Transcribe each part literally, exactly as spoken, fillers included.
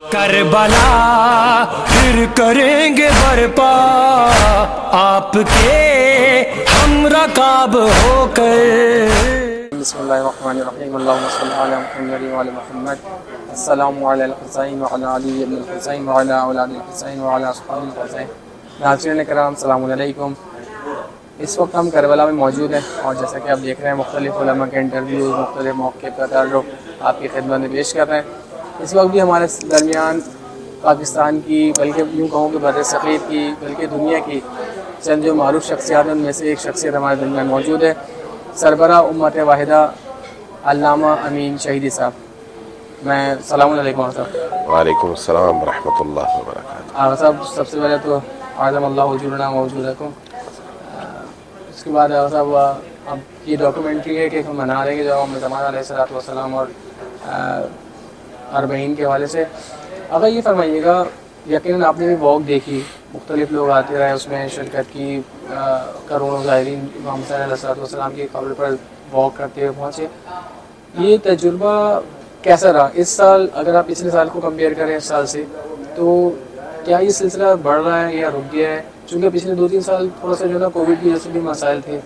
کربلا پھر کریں گے برپا آپ کے ہم رکاب ہو کر. بسم اللہ الرحمن الرحیم. اللہم صل علی محمد وعلی محمد. السلام علی الحسین وعلی علی بن الحسین وعلی اولاد الحسین وعلی اصحاب الحسین. ناظرین کرام السلام علیکم. اس وقت ہم کربلا میں موجود ہیں اور جیسا کہ آپ دیکھ رہے ہیں مختلف علماء کے انٹرویوز مختلف موقع پر تعلق آپ کی خدمت میں پیش کر رہے ہیں. اس وقت بھی ہمارے درمیان پاکستان کی بلکہ یوں کہوں کہ بر صغیر کی بلکہ دنیا کی چند جو معروف شخصیات ہیں ان میں سے ایک شخصیت ہمارے درمیان موجود ہے. سربراہ امت واحدہ علامہ امین شہیدی صاحب. میں السلام علیکم صاحب. وعلیکم السلام ورحمۃ اللہ وبرکاتہ. آغا صاحب سب سے پہلے تو اعظم اللہ اجورنا موجودکم. اس کے بعد آغا صاحب اب یہ ڈاکومنٹری ہے کہ ہم منا رہے ہیں جو ہم زمان علیہ الصلوۃ والسلام اور اربعین کے حوالے سے. اگر یہ فرمائیے گا یقیناً آپ نے بھی واک دیکھی, مختلف لوگ آتے رہے اس میں شرکت کی, کروڑوں زائرین امام حسین علیہ الصلوۃ والسلام کی قبر پر واک کرتے ہوئے پہنچے. یہ تجربہ کیسا رہا اس سال؟ اگر آپ پچھلے سال کو کمپیئر کریں اس سال سے تو کیا یہ سلسلہ بڑھ رہا ہے یا رک گیا ہے؟ چونکہ پچھلے دو تین سال تھوڑا سا جو ہے نا کووڈ کی وجہ سے بھی مسائل تھے.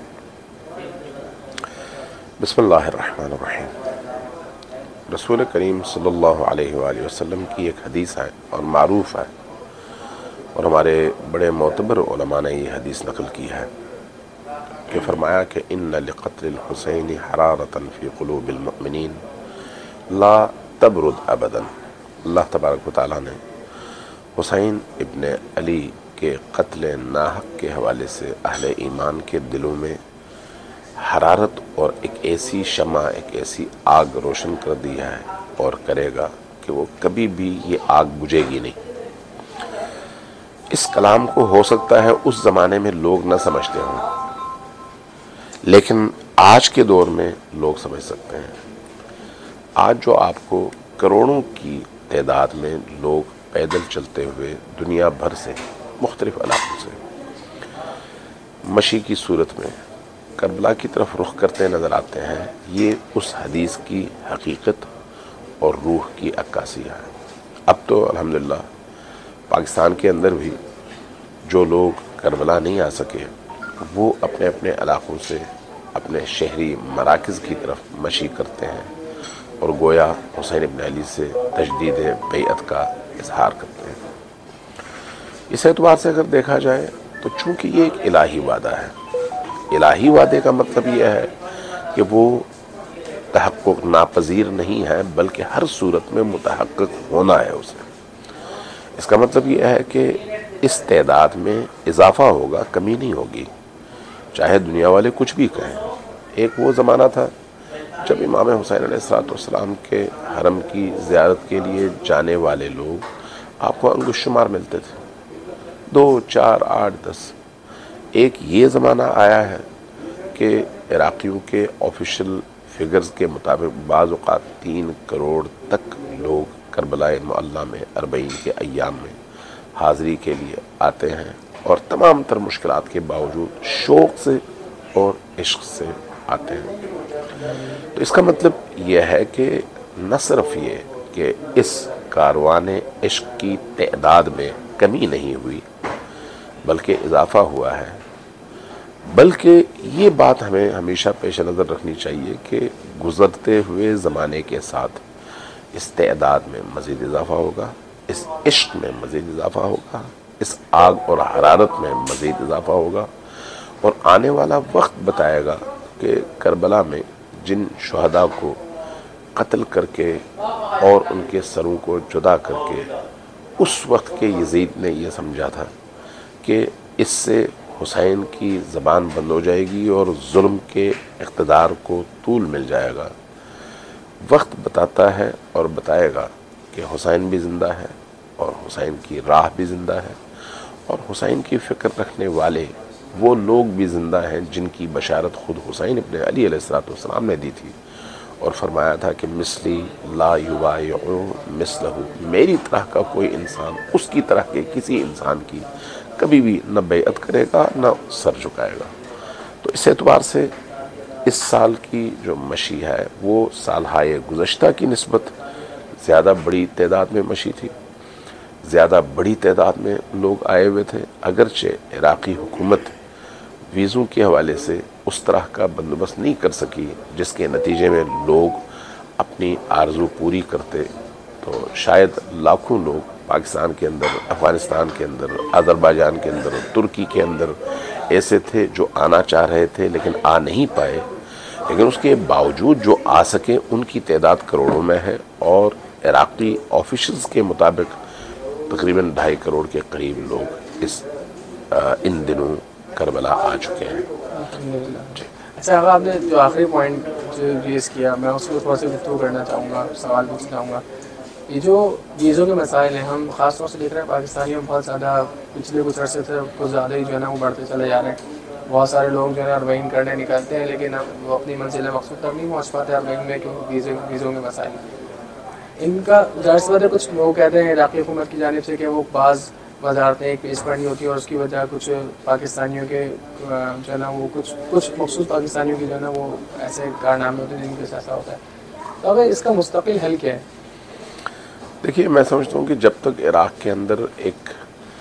بسم اللہ الرحمن الرحیم. رسول کریم صلی اللہ علیہ وآلہ وسلم کی ایک حدیث ہے اور معروف ہے, اور ہمارے بڑے معتبر علماء نے یہ حدیث نقل کی ہے کہ فرمایا کہ ان لقتل الحسین حرارۃ فی قلوب المؤمنین لا تبرد ابدا. اللہ تبارک و تعالیٰ نے حسین ابن علی کے قتل ناحق کے حوالے سے اہل ایمان کے دلوں میں حرارت اور ایک ایسی شمع, ایک ایسی آگ روشن کر دی ہے اور کرے گا کہ وہ کبھی بھی یہ آگ بجھے گی نہیں. اس کلام کو ہو سکتا ہے اس زمانے میں لوگ نہ سمجھتے ہوں, لیکن آج کے دور میں لوگ سمجھ سکتے ہیں. آج جو آپ کو کروڑوں کی تعداد میں لوگ پیدل چلتے ہوئے دنیا بھر سے مختلف علاقوں سے مشی کی صورت میں کربلا کی طرف رخ کرتے نظر آتے ہیں, یہ اس حدیث کی حقیقت اور روح کی عکاسی ہے. اب تو الحمدللہ پاکستان کے اندر بھی جو لوگ کربلا نہیں آ سکے وہ اپنے اپنے علاقوں سے اپنے شہری مراکز کی طرف مشی کرتے ہیں اور گویا حسین ابن علی سے تجدید بیعت کا اظہار کرتے ہیں. اس اعتبار سے اگر دیکھا جائے تو چونکہ یہ ایک الہی وعدہ ہے, الہی وعدے کا مطلب یہ ہے کہ وہ تحقق ناپذیر نہیں ہے بلکہ ہر صورت میں متحقق ہونا ہے اسے. اس کا مطلب یہ ہے کہ اس تعداد میں اضافہ ہوگا, کمی نہیں ہوگی, چاہے دنیا والے کچھ بھی کہیں. ایک وہ زمانہ تھا جب امام حسین علیہ الصلوۃ والسلام کے حرم کی زیارت کے لیے جانے والے لوگ آپ کو انگشت شمار ملتے تھے, دو چار آٹھ دس. ایک یہ زمانہ آیا ہے کہ عراقیوں کے آفیشل فگرز کے مطابق بعض اوقات تین کروڑ تک لوگ کربلا معلیٰ میں اربعین کے ایام میں حاضری کے لیے آتے ہیں اور تمام تر مشکلات کے باوجود شوق سے اور عشق سے آتے ہیں. تو اس کا مطلب یہ ہے کہ نہ صرف یہ کہ اس کاروان عشق کی تعداد میں کمی نہیں ہوئی بلکہ اضافہ ہوا ہے, بلکہ یہ بات ہمیں ہمیشہ پیش نظر رکھنی چاہیے کہ گزرتے ہوئے زمانے کے ساتھ اس تعداد میں مزید اضافہ ہوگا, اس عشق میں مزید اضافہ ہوگا, اس آگ اور حرارت میں مزید اضافہ ہوگا, اور آنے والا وقت بتائے گا کہ کربلا میں جن شہداء کو قتل کر کے اور ان کے سروں کو جدا کر کے اس وقت کے یزید نے یہ سمجھا تھا کہ اس سے حسین کی زبان بند ہو جائے گی اور ظلم کے اقتدار کو طول مل جائے گا, وقت بتاتا ہے اور بتائے گا کہ حسین بھی زندہ ہے اور حسین کی راہ بھی زندہ ہے, اور حسین کی فکر رکھنے والے وہ لوگ بھی زندہ ہیں جن کی بشارت خود حسین ابن علی علیہ الصلوۃ والسلام نے دی تھی اور فرمایا تھا کہ مثلی لا یبایع مثلہ, میری طرح کا کوئی انسان اس کی طرح کے کسی انسان کی کبھی بھی نہ بیعت کرے گا نہ سر جھکائے گا. تو اس اعتبار سے اس سال کی جو مشی ہے وہ سالہائے گزشتہ کی نسبت زیادہ بڑی تعداد میں مشی تھی, زیادہ بڑی تعداد میں لوگ آئے ہوئے تھے، اگرچہ عراقی حکومت ویزوں کے حوالے سے اس طرح کا بندوبست نہیں کر سکی جس کے نتیجے میں لوگ اپنی آرزو پوری کرتے، تو شاید لاکھوں لوگ پاکستان کے اندر، افغانستان کے اندر، آذربائیجان کے اندر، ترکی کے اندر ایسے تھے جو آنا چاہ رہے تھے لیکن آ نہیں پائے، لیکن اس کے باوجود جو آ سکے ان کی تعداد کروڑوں میں ہے، اور عراقی آفیشلز کے مطابق تقریباً ڈھائی کروڑ کے قریب لوگ اس ان دنوں کربلا آ چکے ہیں۔ جی اچھا، اگر آپ نے جو آخری پوائنٹ جو ریز کیا، میں اس کو تھوڑا سا گفتگو کرنا چاہوں گا، سوال پوچھنا چاہوں گا۔ یہ جو ویزوں کے مسائل ہیں، ہم خاص طور سے دیکھ رہے ہیں پاکستانیوں میں بہت زیادہ پچھلے کچھ عرصے سے کچھ زیادہ ہی جو ہے نا وہ بڑھتے چلے جا رہے ہیں۔ بہت سارے لوگ جو ہے نا اربعین کرنے نکلتے ہیں لیکن وہ اپنی منزل مقصود تک نہیں پہنچ پاتے اربعین میں، کیونکہ ویزے ویزوں کے مسائل ان کا ظاہر سی بات ہے۔ کچھ لوگ کہتے ہیں عراقی حکومت کی جانب سے کہ وہ بعض وزارتیں ایک پیش پڑنی ہوتی ہے اور اس کی وجہ کچھ پاکستانیوں کے جو ہے نا وہ کچھ کچھ مخصوص پاکستانیوں کی جو ہے نا وہ ایسے کارنامے ہوتے ہیں جن کے ایسا ہوتا ہے۔ تو اگر اس کا مستقل حل کیا ہے؟ دیکھیے، میں سمجھتا ہوں کہ جب تک عراق کے اندر ایک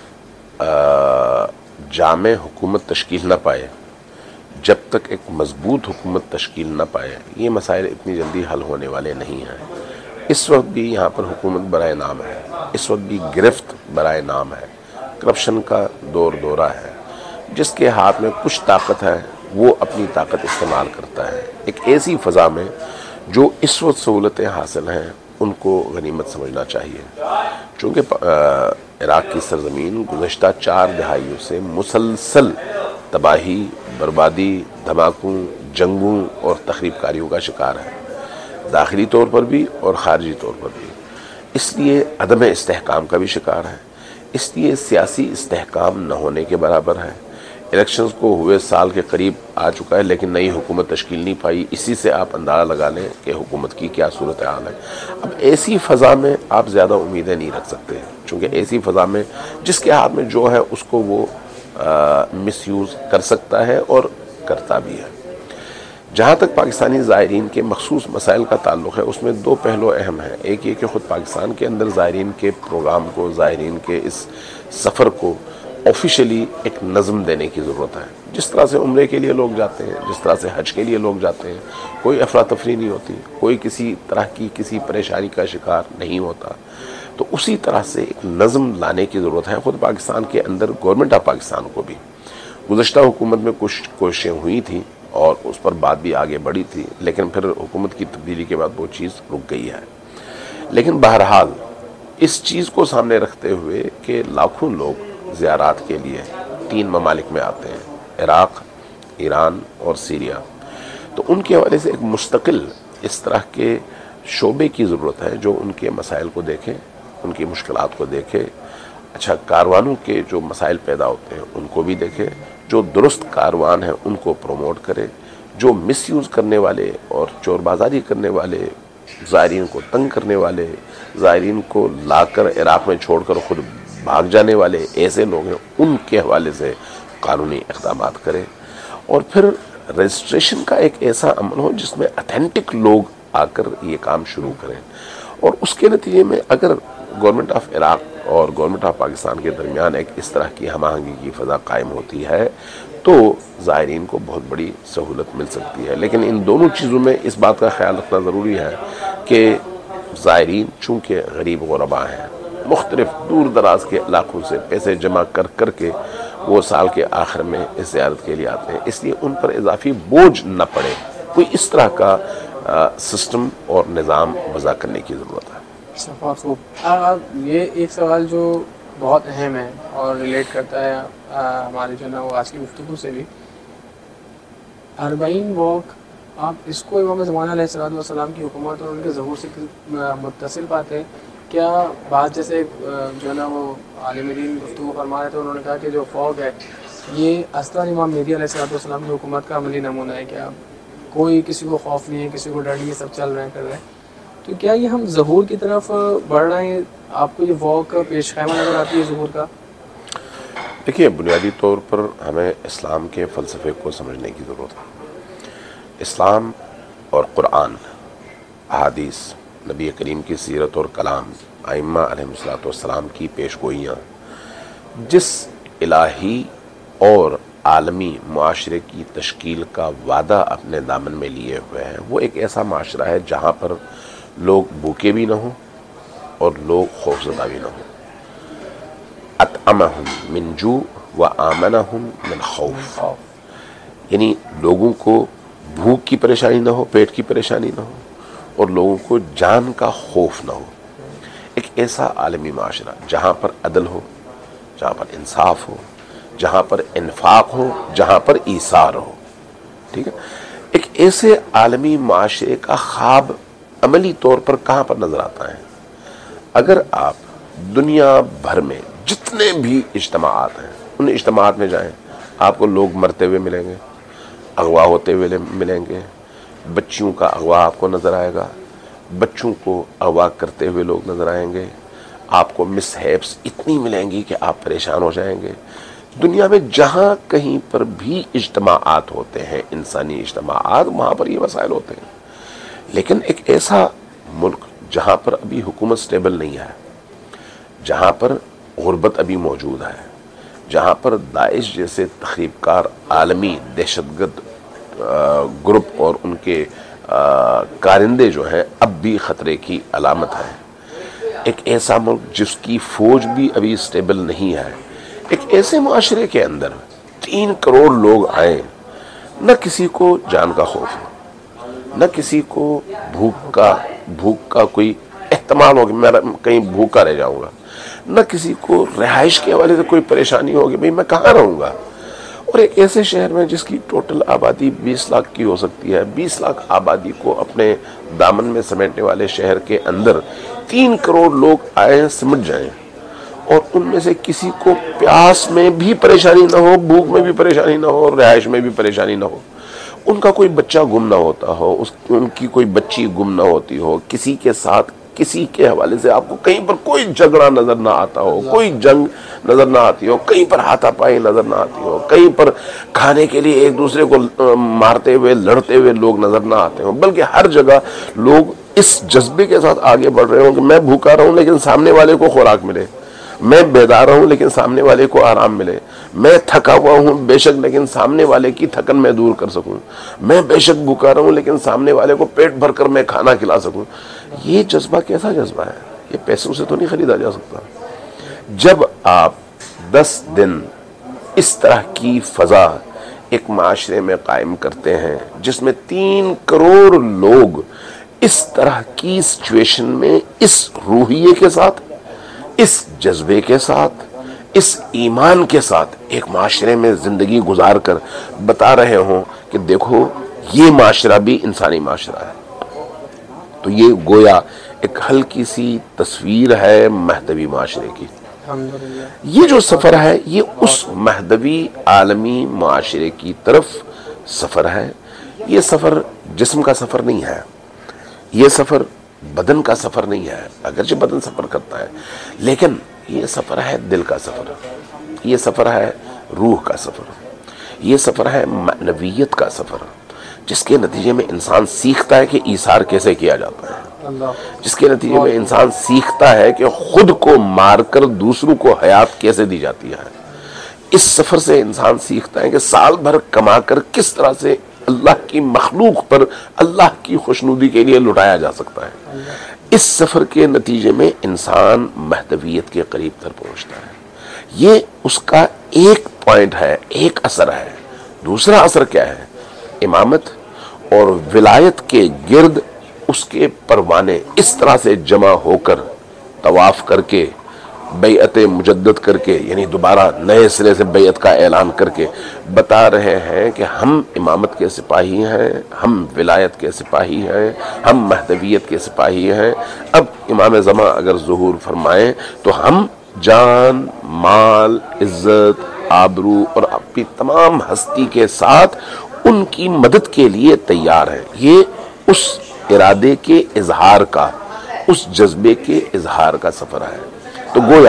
جامع حکومت تشکیل نہ پائے، جب تک ایک مضبوط حکومت تشکیل نہ پائے، یہ مسائل اتنی جلدی حل ہونے والے نہیں ہیں۔ اس وقت بھی یہاں پر حکومت برائے نام ہے، اس وقت بھی گرفت برائے نام ہے، کرپشن کا دور دورہ ہے۔ جس کے ہاتھ میں کچھ طاقت ہے وہ اپنی طاقت استعمال کرتا ہے۔ ایک ایسی فضا میں جو اس وقت سہولتیں حاصل ہیں ان کو غنیمت سمجھنا چاہیے، چونکہ عراق کی سرزمین گزشتہ چار دہائیوں سے مسلسل تباہی، بربادی، دھماکوں، جنگوں اور تخریب کاریوں کا شکار ہے، داخلی طور پر بھی اور خارجی طور پر بھی۔ اس لیے عدم استحکام کا بھی شکار ہے، اس لیے سیاسی استحکام نہ ہونے کے برابر ہے۔ الیکشنز کو ہوئے سال کے قریب آ چکا ہے لیکن نئی حکومت تشکیل نہیں پائی، اسی سے آپ اندازہ لگا لیں کہ حکومت کی کیا صورتحال ہے۔ اب ایسی فضا میں آپ زیادہ امیدیں نہیں رکھ سکتے، چونکہ ایسی فضا میں جس کے ہاتھ میں جو ہے اس کو وہ مس یوز کر سکتا ہے اور کرتا بھی ہے۔ جہاں تک پاکستانی زائرین کے مخصوص مسائل کا تعلق ہے، اس میں دو پہلو اہم ہیں۔ ایک یہ کہ خود پاکستان کے اندر زائرین کے پروگرام کو، زائرین کے اس سفر کو آفیشلی ایک نظم دینے کی ضرورت ہے۔ جس طرح سے عمرے کے لیے لوگ جاتے ہیں، جس طرح سے حج کے لیے لوگ جاتے ہیں، کوئی افراتفری نہیں ہوتی، کوئی کسی طرح کی کسی پریشانی کا شکار نہیں ہوتا، تو اسی طرح سے ایک نظم لانے کی ضرورت ہے خود پاکستان کے اندر۔ گورنمنٹ آف پاکستان کو بھی گزشتہ حکومت میں کچھ کوششیں ہوئی تھیں اور اس پر بات بھی آگے بڑھی تھی، لیکن پھر حکومت کی تبدیلی کے بعد وہ چیز رک گئی ہے۔ لیکن بہرحال اس چیز کو سامنے رکھتے ہوئے کہ لاکھوں لوگ زیارات کے لیے تین ممالک میں آتے ہیں، عراق، ایران اور سیریا، تو ان کے حوالے سے ایک مستقل اس طرح کے شعبے کی ضرورت ہے جو ان کے مسائل کو دیکھیں، ان کی مشکلات کو دیکھے، اچھا کاروانوں کے جو مسائل پیدا ہوتے ہیں ان کو بھی دیکھے، جو درست کاروان ہیں ان کو پروموٹ کرے، جو مس یوز کرنے والے اور چور بازاری کرنے والے، زائرین کو تنگ کرنے والے، زائرین کو لا کر عراق میں چھوڑ کر خود بھاگ جانے والے ایسے لوگ ہیں، ان کے حوالے سے قانونی اقدامات کرے، اور پھر رجسٹریشن کا ایک ایسا عمل ہو جس میں اتھینٹک لوگ آ کر یہ کام شروع کریں، اور اس کے نتیجے میں اگر گورنمنٹ آف عراق اور گورنمنٹ آف پاکستان کے درمیان ایک اس طرح کی ہم آہنگی کی فضا قائم ہوتی ہے تو زائرین کو بہت بڑی سہولت مل سکتی ہے۔ لیکن ان دونوں چیزوں میں اس بات کا خیال رکھنا ضروری ہے کہ زائرین چونکہ غریب غربا ہیں، مختلف دور دراز کے علاقوں سے پیسے جمع کر کر کے وہ سال کے آخر میں اس زیارت کے لیے آتے ہیں، اس لیے ان پر اضافی بوجھ نہ پڑے، کوئی اس طرح کا سسٹم اور نظام وضع کرنے کی ضرورت ہے۔ بہت خوب۔ یہ ایک سوال جو بہت اہم ہے اور ریلیٹ کرتا ہے ہماری جو نا وہ آج کی گفتگو سے بھی، اربعین واک، آپ اس کو امام زمانہ علیہ السلام کی حکومت اور ان کے ظہور سے متصل پاتے ہیں کیا؟ بات جیسے جو ہے نا وہ عالم دین گفتگو فرما رہے تھے، انہوں نے کہا کہ جو فوگ ہے یہ اصلاً امام مہدی علیہ السلام کی حکومت کا عملی نمونہ ہے، کیا کوئی کسی کو خوف نہیں ہے، کسی کو ڈر نہیں ہے، سب چل رہے ہیں کر رہے ہیں، تو کیا یہ ہم ظہور کی طرف بڑھ رہے ہیں؟ آپ کو یہ واک پیش خیمہ نظر آتی ہے ظہور کا؟ دیکھیے، بنیادی طور پر ہمیں اسلام کے فلسفے کو سمجھنے کی ضرورت ہے۔ اسلام اور قرآن، احادیث، نبی کریم کی سیرت اور کلام، ائمہ علیہ السلام کی پیش گوئیاں جس الہی اور عالمی معاشرے کی تشکیل کا وعدہ اپنے دامن میں لیے ہوئے ہیں، وہ ایک ایسا معاشرہ ہے جہاں پر لوگ بھوکے بھی نہ ہوں اور لوگ خوفزدہ بھی نہ ہوں۔ اطعمہم من جوع وآمنہم من خوف، یعنی لوگوں کو بھوک کی پریشانی نہ ہو، پیٹ کی پریشانی نہ ہو، اور لوگوں کو جان کا خوف نہ ہو۔ ایک ایسا عالمی معاشرہ جہاں پر عدل ہو، جہاں پر انصاف ہو، جہاں پر انفاق ہو، جہاں پر ایثار ہو، ٹھیک ہے۔ ایک ایسے عالمی معاشرے کا خواب عملی طور پر کہاں پر نظر آتا ہے؟ اگر آپ دنیا بھر میں جتنے بھی اجتماعات ہیں ان اجتماعات میں جائیں، آپ کو لوگ مرتے ہوئے ملیں گے، اغوا ہوتے ہوئے ملیں گے، بچیوں کا اغوا آپ کو نظر آئے گا، بچوں کو اغوا کرتے ہوئے لوگ نظر آئیں گے، آپ کو مس ہیپس اتنی ملیں گی کہ آپ پریشان ہو جائیں گے۔ دنیا میں جہاں کہیں پر بھی اجتماعات ہوتے ہیں، انسانی اجتماعات، وہاں پر یہ مسائل ہوتے ہیں۔ لیکن ایک ایسا ملک جہاں پر ابھی حکومت سٹیبل نہیں ہے، جہاں پر غربت ابھی موجود ہے، جہاں پر داعش جیسے تخریب کار عالمی دہشت گرد گروپ اور ان کے کارندے جو ہیں اب بھی خطرے کی علامت ہے، ایک ایسا ملک جس کی فوج بھی ابھی سٹیبل نہیں ہے، ایک ایسے معاشرے کے اندر تین کروڑ لوگ آئیں، نہ کسی کو جان کا خوف ہو، نہ کسی کو بھوک کا بھوک کا کوئی احتمال ہو کہ میں کہیں بھوکا رہ جاؤں گا، نہ کسی کو رہائش کے حوالے سے کوئی پریشانی ہوگی بھئی میں کہاں رہوں گا۔ اور ایک ایسے شہر میں جس کی ٹوٹل آبادی بیس لاکھ کی ہو سکتی ہے، بیس لاکھ آبادی کو اپنے دامن میں سمیٹنے والے شہر کے اندر تین کروڑ لوگ آئیں، سمٹ جائیں، اور ان میں سے کسی کو پیاس میں بھی پریشانی نہ ہو، بھوک میں بھی پریشانی نہ ہو، رہائش میں بھی پریشانی نہ ہو، ان کا کوئی بچہ گم نہ ہوتا ہو، اس ان کی کوئی بچی گم نہ ہوتی ہو، کسی کے ساتھ کسی کے حوالے سے آپ کو کہیں پر کوئی جھگڑا نظر نہ آتا ہو، کوئی جنگ نظر نہ آتی ہو، کہیں پر ہاتھا پائی نظر نہ آتی ہو، کہیں پر کھانے کے لیے ایک دوسرے کو مارتے ہوئے لڑتے ہوئے لوگ نظر نہ آتے ہوں، بلکہ ہر جگہ لوگ اس جذبے کے ساتھ آگے بڑھ رہے ہوں کہ میں بھوکا رہوں لیکن سامنے والے کو خوراک ملے، میں بیدار ہوں لیکن سامنے والے کو آرام ملے، میں تھکا ہوا ہوں بے شک لیکن سامنے والے کی تھکن میں دور کر سکوں، میں بے شک بھوکا رہوں لیکن سامنے والے کو پیٹ بھر کر میں کھانا کھلا سکوں۔ یہ جذبہ کیسا جذبہ ہے؟ یہ پیسوں سے تو نہیں خریدا جا سکتا۔ جب آپ دس دن اس طرح کی فضا ایک معاشرے میں قائم کرتے ہیں جس میں تین کروڑ لوگ اس طرح کی سچویشن میں اس روحیے کے ساتھ، اس جذبے کے ساتھ، اس ایمان کے ساتھ ایک معاشرے میں زندگی گزار کر بتا رہے ہوں کہ دیکھو یہ معاشرہ بھی انسانی معاشرہ ہے، تو یہ گویا ایک ہلکی سی تصویر ہے مہدوی معاشرے کی۔ یہ جو سفر ہے یہ اس مہدوی عالمی معاشرے کی طرف سفر ہے۔ یہ سفر جسم کا سفر نہیں ہے، یہ سفر بدن کا سفر نہیں ہے، اگرچہ بدن سفر کرتا ہے، لیکن یہ سفر ہے دل کا سفر، یہ سفر ہے روح کا سفر، یہ سفر ہے معنویت کا سفر، جس کے نتیجے میں انسان سیکھتا ہے کہ ایثار کیسے کیا جاتا ہے، جس کے نتیجے میں انسان سیکھتا ہے کہ خود کو مار کر دوسروں کو حیات کیسے دی جاتی ہے۔ اس سفر سے انسان سیکھتا ہے کہ سال بھر کما کر کس طرح سے اللہ کی مخلوق پر اللہ کی خوشنودی کے لیے لٹایا جا سکتا ہے۔ اس سفر کے نتیجے میں انسان مہدویت کے قریب تر پہنچتا ہے۔ یہ اس کا ایک پوائنٹ ہے، ایک اثر ہے۔ دوسرا اثر کیا ہے؟ امامت اور ولایت کے گرد اس کے پروانے اس طرح سے جمع ہو کر طواف کر کے بیعت مجدد کر کے، یعنی دوبارہ نئے سرے سے بیعت کا اعلان کر کے بتا رہے ہیں کہ ہم امامت کے سپاہی ہیں، ہم ولایت کے سپاہی ہیں، ہم مہدویت کے سپاہی ہیں۔ اب امام زمان اگر ظہور فرمائیں تو ہم جان، مال، عزت، آبرو اور اپنی تمام ہستی کے ساتھ ان کی مدد کے لیے تیار ہیں۔ یہ اس ارادے کے اظہار کا، اس جذبے کے اظہار کا سفر ہے۔ تو گویا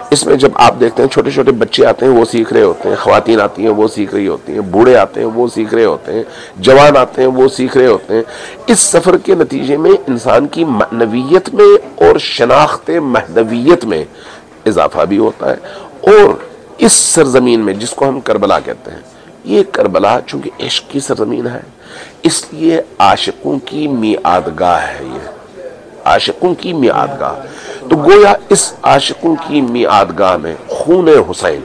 اس میں جب آپ دیکھتے ہیں چھوٹے چھوٹے بچے آتے ہیں وہ سیکھ رہے ہوتے ہیں، خواتین آتی ہیں وہ سیکھ رہی ہوتی ہیں، بوڑھے آتے ہیں وہ سیکھ رہے ہوتے ہیں، جوان آتے ہیں وہ سیکھ رہے ہوتے ہیں. اس سفر کے نتیجے میں انسان کی معنویت میں اور شناخت مہدویت میں اضافہ بھی ہوتا ہے. اور اس سرزمین میں جس کو ہم کربلا کہتے ہیں، یہ کربلا چونکہ عشق کی سرزمین ہے، اس لیے عاشقوں کی میعادگاہ ہے. یہ عاشقوں کی میعادگاہ، تو گویا اس عاشقوں کی میعادگاہ میں خون حسین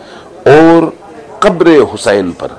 اور قبر حسین پر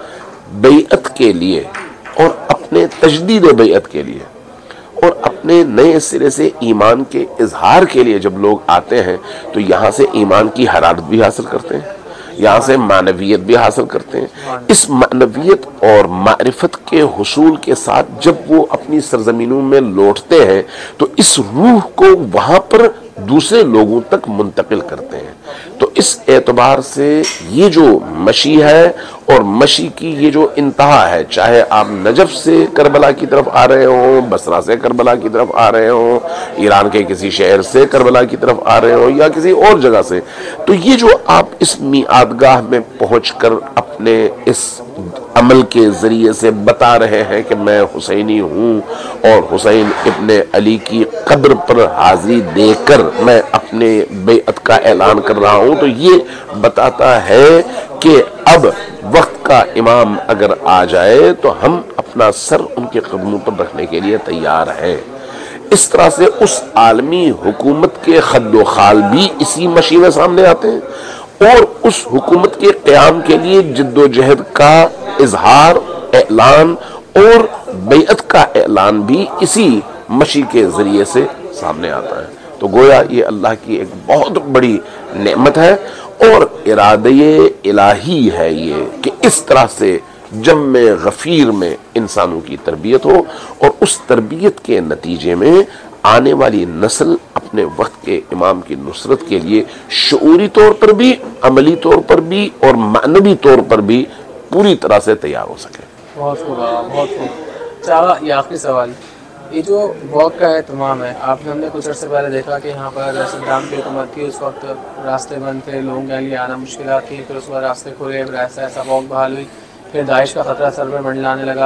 بیعت کے لیے اور اپنے تجدید بیعت کے لیے اور اپنے نئے سرے سے ایمان کے اظہار کے لیے جب لوگ آتے ہیں تو یہاں سے ایمان کی حرارت بھی حاصل کرتے ہیں، یہاں سے معنویت بھی حاصل کرتے ہیں. اس معنویت اور معرفت کے حصول کے ساتھ جب وہ اپنی سرزمینوں میں لوٹتے ہیں تو اس روح کو وہاں پر دوسرے لوگوں تک منتقل کرتے ہیں. تو اس اعتبار سے یہ جو مشی ہے اور مشی کی یہ جو انتہا ہے، چاہے آپ نجف سے کربلا کی طرف آ رہے ہوں، بصرہ سے کربلا کی طرف آ رہے ہوں، ایران کے کسی شہر سے کربلا کی طرف آ رہے ہوں یا کسی اور جگہ سے، تو یہ جو آپ اس میعادگاہ میں پہنچ کر اپنے اس عمل کے ذریعے سے بتا رہے ہیں کہ میں حسینی ہوں اور حسین ابن علی کی قبر پر حاضری دے کر میں اپنے بیعت کا اعلان کر رہا ہوں، تو یہ بتاتا ہے کہ اب وقت کا امام اگر آ جائے تو ہم اپنا سر ان کے قدموں پر رکھنے کے لیے تیار ہیں. اس طرح سے اس عالمی حکومت کے خد و خال بھی اسی مشی میں سامنے آتے ہیں اور اس حکومت کے قیام کے لیے جد و جہد کا اظہار، اعلان اور بیعت کا اعلان بھی اسی مشی کے ذریعے سے سامنے آتا ہے. تو گویا یہ اللہ کی ایک بہت بڑی نعمت ہے اور ارادہ الہی ہے یہ کہ اس طرح سے جم غفیر میں انسانوں کی تربیت ہو اور اس تربیت کے نتیجے میں آنے والی نسل اپنے وقت کے امام کی نصرت کے لیے شعوری طور پر بھی، عملی طور پر بھی اور معنوی طور پر بھی پوری طرح سے تیار ہو سکے. بہت خوب بہت خوب. چاہا یہ آخری سوال، یہ جو واک کا اہتمام ہے، آپ نے ہم نے کچھ عرصے پہلے دیکھا کہ یہاں پر صدام کی حکومت تھی، اس وقت راستے بند تھے، لوگوں کے لیے آنا مشکلات تھی، پھر اس کے بعد راستے کھلے، ایسا ایسا واک بحال ہوئی، پھر داعش کا خطرہ سر میں منڈلانے لگا.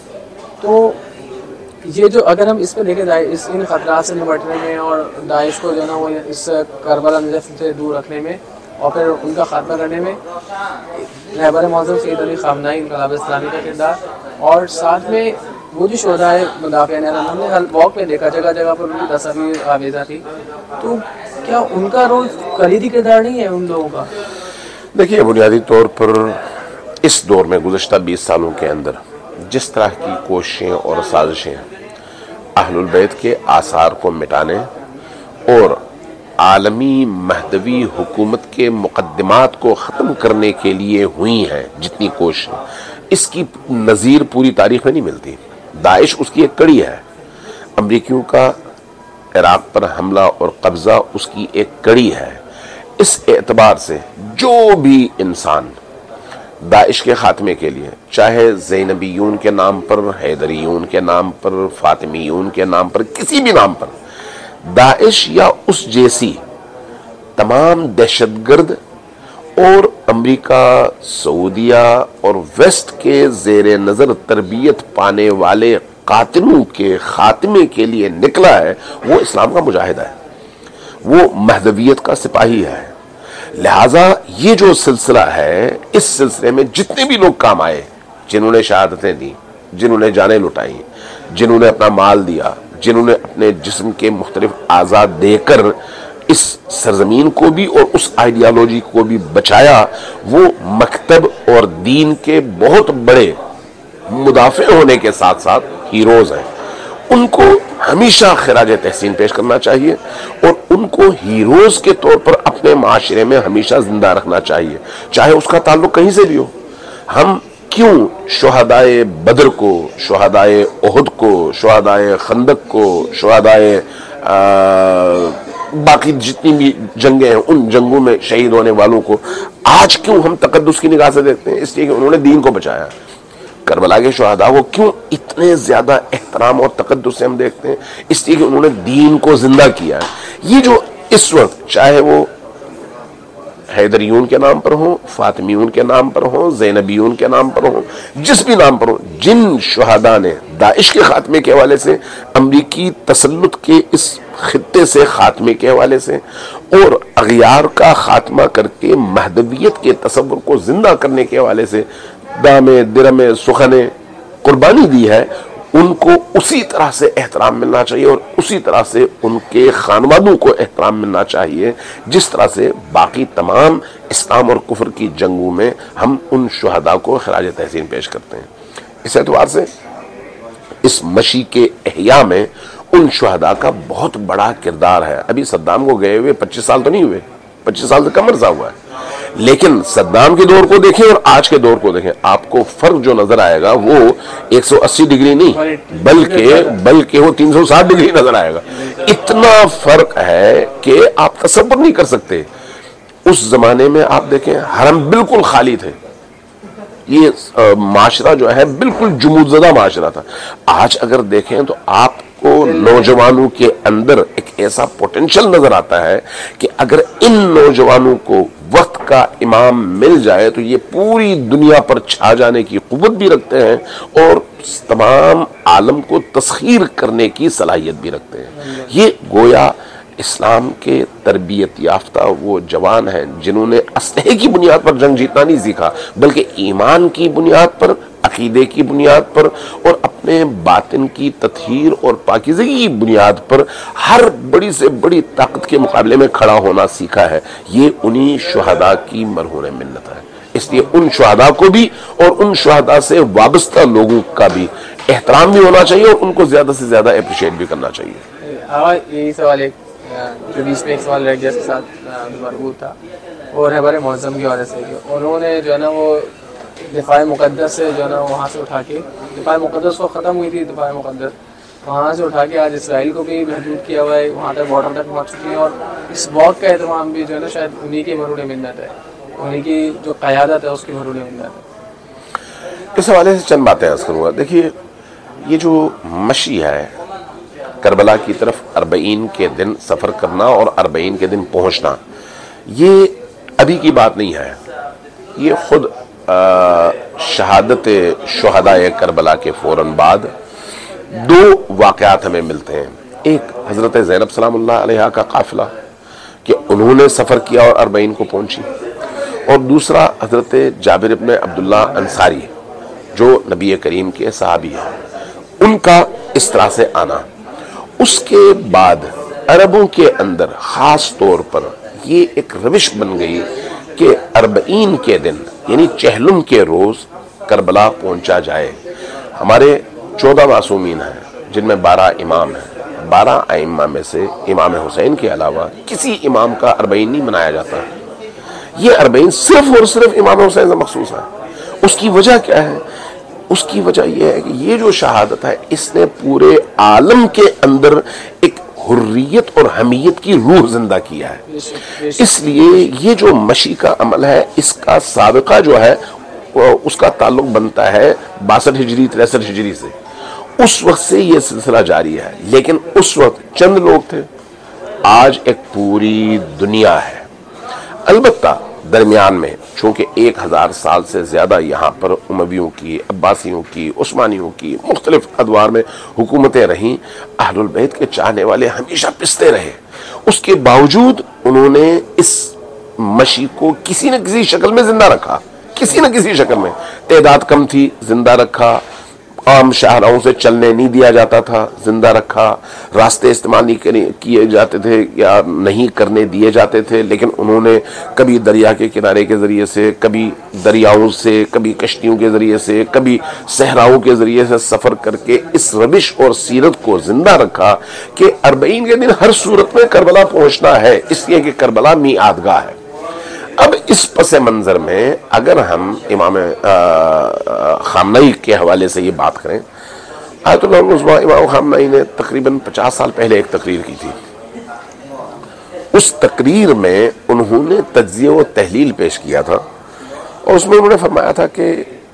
تو یہ جو اگر ہم اس پہ دیکھیں اس ان خطرات سے نمٹنے میں اور داعش کو جو ہے نا وہ اس کربلا نجف سے دور رکھنے میں اور پھر ان کا خاتمہ کرنے میں رہبر معظم سید علی خامنہئی انقلاب اسلامی کا کردار، اور ساتھ میں وہ جو شہدائے مدافع نے ہم نے واک پہ دیکھا جگہ جگہ پر ان کی تصاویر آویزہ تھی، تو کیا ان کا رول کلیدی کردار نہیں ہے ان لوگوں کا؟ دیکھیے بنیادی طور پر اس دور میں گزشتہ بیس سالوں کے اندر جس طرح کی کوششیں اور سازشیں اہل البیت کے آثار کو مٹانے اور عالمی مہدوی حکومت کے مقدمات کو ختم کرنے کے لیے ہوئی ہیں، جتنی کوششیں اس کی نظیر پوری تاریخ میں نہیں ملتی. داعش اس کی ایک کڑی ہے، امریکیوں کا عراق پر حملہ اور قبضہ اس کی ایک کڑی ہے. اس اعتبار سے جو بھی انسان داعش کے خاتمے کے لیے، چاہے زینبیون کے نام پر، حیدریون کے نام پر، فاطمیون کے نام پر، کسی بھی نام پر، داعش یا اس جیسی تمام دہشت گرد اور امریکہ، سعودیہ اور ویسٹ کے زیر نظر تربیت پانے والے قاتلوں کے خاتمے کے لیے نکلا ہے، وہ اسلام کا مجاہد ہے، وہ مہدویت کا سپاہی ہے. لہذا یہ جو سلسلہ ہے، اس سلسلے میں جتنے بھی لوگ کام آئے، جنہوں نے شہادتیں دی، جنہوں نے جانیں لٹائیں، جنہوں نے اپنا مال دیا، جنہوں نے اپنے جسم کے مختلف اعضاء دے کر اس سرزمین کو بھی اور اس آئیڈیالوجی کو بھی بچایا، وہ مکتب اور دین کے بہت بڑے مدافع ہونے کے ساتھ ساتھ ہیروز ہیں. ان کو ہمیشہ خراج تحسین پیش کرنا چاہیے اور ان کو ہیروز کے طور پر اپنے معاشرے میں ہمیشہ زندہ رکھنا چاہیے، چاہے اس کا تعلق کہیں سے بھی ہو. ہم کیوں شہدائے بدر کو، شہدائے احد کو، شہدائے خندق کو، شہدائے باقی جتنی بھی جنگیں ہیں ان جنگوں میں شہید ہونے والوں کو آج کیوں ہم تقدس کی نگاہ سے دیکھتے ہیں؟ اس لیے کہ انہوں نے دین کو بچایا. کربلا کے شہداء کو کیوں اتنے زیادہ احترام اور تقدس سے ہم دیکھتے ہیں؟ اس لیے کہ انہوں نے دین کو زندہ کیا ہے. یہ جو اس وقت چاہے وہ حیدریون کے نام پر ہوں، فاطمیون کے نام پر ہوں، زینبیون کے نام پر ہوں، جس بھی نام پر ہوں، جن شہداء نے داعش کے خاتمے کے حوالے سے، امریکی تسلط کے اس خطے سے خاتمے کے حوالے سے اور اغیار کا خاتمہ کر کے مہدویت کے تصور کو زندہ کرنے کے حوالے سے دامے درمے سخنے قربانی دی ہے، ان کو اسی طرح سے احترام ملنا چاہیے اور اسی طرح سے ان کے خانوادوں کو احترام ملنا چاہیے جس طرح سے باقی تمام اسلام اور کفر کی جنگوں میں ہم ان شہداء کو خراج تحسین پیش کرتے ہیں۔ اس اعتبار سے اس مشی کے احیاء میں ان شہداء کا بہت بڑا کردار ہے۔ ابھی صدام کو گئے ہوئے پچیس سال تو نہیں ہوئے، پچیس سال سے کم عرصہ ہوا ہے، لیکن صدام کے دور کو دیکھیں اور آج کے دور کو دیکھیں، آپ کو فرق جو نظر آئے گا وہ ایک سو اسی ڈگری نہیں بلکہ بلکہ وہ تین سو ساٹھ ڈگری نظر آئے گا۔ اتنا فرق ہے کہ آپ تصور نہیں کر سکتے۔ اس زمانے میں آپ دیکھیں حرم بالکل خالی تھے، یہ معاشرہ جو ہے بالکل جمود زدہ معاشرہ تھا۔ آج اگر دیکھیں تو آپ کو نوجوانوں کے اندر ایک ایسا پوٹینشل نظر آتا ہے کہ اگر ان نوجوانوں کو وقت کا امام مل جائے تو یہ پوری دنیا پر چھا جانے کی قوت بھی رکھتے ہیں اور تمام عالم کو تسخیر کرنے کی صلاحیت بھی رکھتے ہیں۔ یہ گویا اسلام کے تربیت یافتہ وہ جوان ہیں جنہوں نے اسلحے کی بنیاد پر جنگ جیتنا نہیں سیکھا بلکہ ایمان کی بنیاد پر، عقیدے کی بنیاد پر اور اپنے باطن کی تطہیر اور پاکیزگی کی بنیاد پر ہر بڑی سے بڑی طاقت کے مقابلے میں کھڑا ہونا سیکھا ہے۔ یہ انہی شہداء کی مرہون منت ہے۔ اس لیے ان شہداء کو بھی اور ان شہداء سے وابستہ لوگوں کا بھی احترام بھی ہونا چاہیے اور ان کو زیادہ سے زیادہ اپریشیٹ بھی کرنا چاہیے۔ یہی سوال ایک جو بیچ میں ایک سوال رہ گیا اس کے ساتھ مربوط تھا اور ہے ہمارے معظم کی وجہ سے انہوں نے جو ہے نا وہ دفاع مقدس سے جو ہے نا وہاں سے اٹھا کے دفاع مقدس کو ختم ہوئی تھی، دفاع مقدس وہاں سے اٹھا کے آج اسرائیل کو بھی محدود کیا ہوا ہے، وہاں تک بارڈر تک پہنچ چکی ہیں اور اس واک کا اہتمام بھی جو ہے نا شاید انہی کی مرہون منت ہے، انہی کی جو قیادت ہے اس کی مرہون منت ہے۔ اس حوالے سے چند باتیں عرض کروں گا۔ دیکھیے یہ جو مشی ہے کربلا کی طرف اربعین کے دن سفر کرنا اور اربعین کے دن پہنچنا، یہ ابھی کی بات نہیں ہے، یہ خود شہادت شہداء کربلا کے فوراً بعد دو واقعات ہمیں ملتے ہیں۔ ایک حضرت زینب سلام اللہ علیہا کا قافلہ کہ انہوں نے سفر کیا اور اربعین کو پہنچی، اور دوسرا حضرت جابر ابن عبداللہ انصاری جو نبی کریم کے صحابی ہیں، ان کا اس طرح سے آنا۔ اس کے بعد عربوں کے اندر خاص طور پر یہ ایک روش بن گئی کہ اربعین کے دن یعنی چہلم کے روز کربلا پہنچا جائے۔ ہمارے چودہ معصومین ہیں جن میں بارہ امام ہیں، بارہ ائمہ میں سے امام حسین کے علاوہ کسی امام کا اربعین نہیں منایا جاتا۔ یہ اربعین صرف اور صرف امام حسین سے مخصوص ہے۔ اس کی وجہ کیا ہے؟ اس کی وجہ یہ ہے کہ یہ جو شہادت ہے اس نے پورے عالم کے اندر ایک حریت اور حمیت کی روح زندہ کیا ہے۔ اس لیے یہ جو مشی کا عمل ہے اس کا سابقہ جو ہے اس کا تعلق بنتا ہے باسٹھ ہجری تریسٹھ ہجری سے، اس وقت سے یہ سلسلہ جاری ہے، لیکن اس وقت چند لوگ تھے، آج ایک پوری دنیا ہے۔ البتہ درمیان میں چونکہ ایک ہزار سال سے زیادہ یہاں پر امویوں کی، عباسیوں کی، عثمانیوں کی مختلف ادوار میں حکومتیں رہیں، اہل البیت کے چاہنے والے ہمیشہ پستے رہے، اس کے باوجود انہوں نے اس مشی کو کسی نہ کسی شکل میں زندہ رکھا، کسی نہ کسی شکل میں، تعداد کم تھی زندہ رکھا، عام شاہراہوں سے چلنے نہیں دیا جاتا تھا زندہ رکھا، راستے استعمال نہیں کیے جاتے تھے یا نہیں کرنے دیے جاتے تھے، لیکن انہوں نے کبھی دریا کے کنارے کے ذریعے سے، کبھی دریاؤں سے، کبھی کشتیوں کے ذریعے سے، کبھی صحراؤں کے ذریعے سے سفر کر کے اس روش اور سیرت کو زندہ رکھا کہ اربعین کے دن ہر صورت میں کربلا پہنچنا ہے، اس لیے کہ کربلا میعاد گاہ ہے۔ اب اس پس منظر میں اگر ہم امام خامنئی کے حوالے سے یہ بات کریں، آیت اللہ العظمیٰ امام خامنئی نے تقریباً پچاس سال پہلے ایک تقریر کی تھی۔ اس تقریر میں انہوں نے تجزیہ و تحلیل پیش کیا تھا اور اس میں انہوں نے فرمایا تھا کہ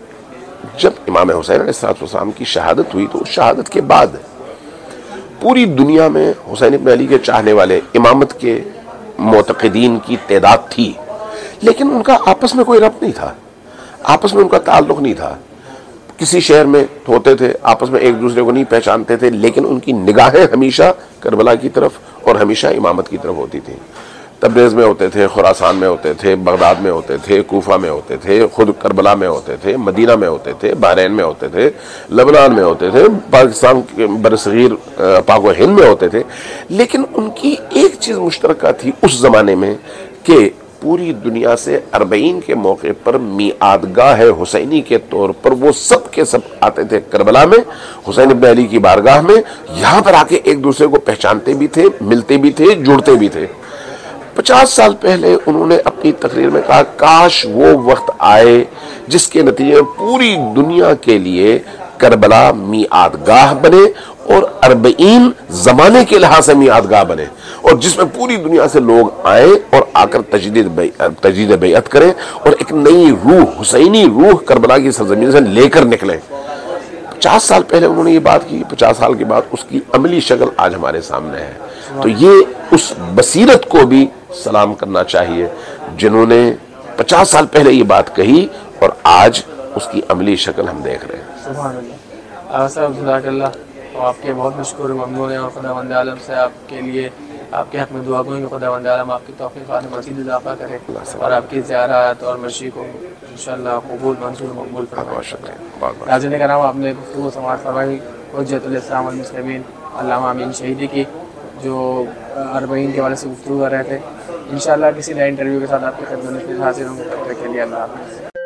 جب امام حسین علیہ السلام کی شہادت ہوئی تو اس شہادت کے بعد پوری دنیا میں حسین ابن علی کے چاہنے والے، امامت کے معتقدین کی تعداد تھی، لیکن ان کا آپس میں کوئی ربط نہیں تھا، آپس میں ان کا تعلق نہیں تھا. کسی شہر میں ہوتے تھے، آپس میں ایک دوسرے کو نہیں پہچانتے تھے، لیکن ان کی نگاہیں ہمیشہ کربلا کی طرف اور ہمیشہ امامت کی طرف ہوتی تھیں. تبریز میں ہوتے تھے، خراسان میں ہوتے تھے، بغداد میں ہوتے تھے، کوفہ میں ہوتے تھے، خود کربلا میں ہوتے تھے، مدینہ میں ہوتے تھے، بحرین میں ہوتے تھے، لبنان میں ہوتے تھے، پاکستان کے برصغیر پاک و ہند میں ہوتے تھے. لیکن ان کی ایک چیز مشترکہ تھی اس زمانے میں کہ پوری دنیا سے اربعین کے موقع پر میعادگاہ حسینی کے طور پر وہ سب کے سب آتے تھے کربلا میں، حسین ابن علی کی بارگاہ میں، یہاں پر آ کے ایک دوسرے کو پہچانتے بھی تھے، ملتے بھی تھے، جڑتے بھی تھے. پچاس سال پہلے انہوں نے اپنی تقریر میں کہا کاش وہ وقت آئے جس کے نتیجے میں پوری دنیا کے لیے کربلا میعادگاہ بنے اور اربعین زمانے کے لحاظ سے میعادگاہ بنے، اور جس میں پوری دنیا سے لوگ آئیں اور آ کر تجدید تجدید بیعت کریں اور ایک نئی روح، حسینی روح کربلا کی سرزمین سے لے کر نکلیں. پچاس سال پہلے انہوں نے یہ بات کی، پچاس سال کے بعد اس کی عملی شکل آج ہمارے سامنے ہے. تو یہ اس بصیرت کو بھی سلام کرنا چاہیے جنہوں نے پچاس سال پہلے یہ بات کہی اور آج اس کی عملی شکل ہم دیکھ رہے ہیں. سبحان اللہ. صاحب جزاک اللہ، اور آپ کے بہت مشکور ممنون ہیں، اور خداوند عالم سے آپ کے لیے آپ کے حق میں دعا گوئیں کہ خداوند عالم آپ کی توفیقات میں مزید اضافہ کرے اور آپ کی زیارات اور مشی کو انشاءاللہ قبول منظور مقبول فرمائے. بہت شکریہ. ناظرین کرام، آپ نے گفتگو سماعت فرمائی حجت الاسلام والمسلمین علامہ امین شہیدی کی، جو اربعین کے حوالے سے گفتگو کر رہے تھے. انشاءاللہ کسی نئے انٹرویو کے ساتھ آپ کی خدمت میں پھر حاضر ہوں گے. تب تک کے لیے اللہ حافظ.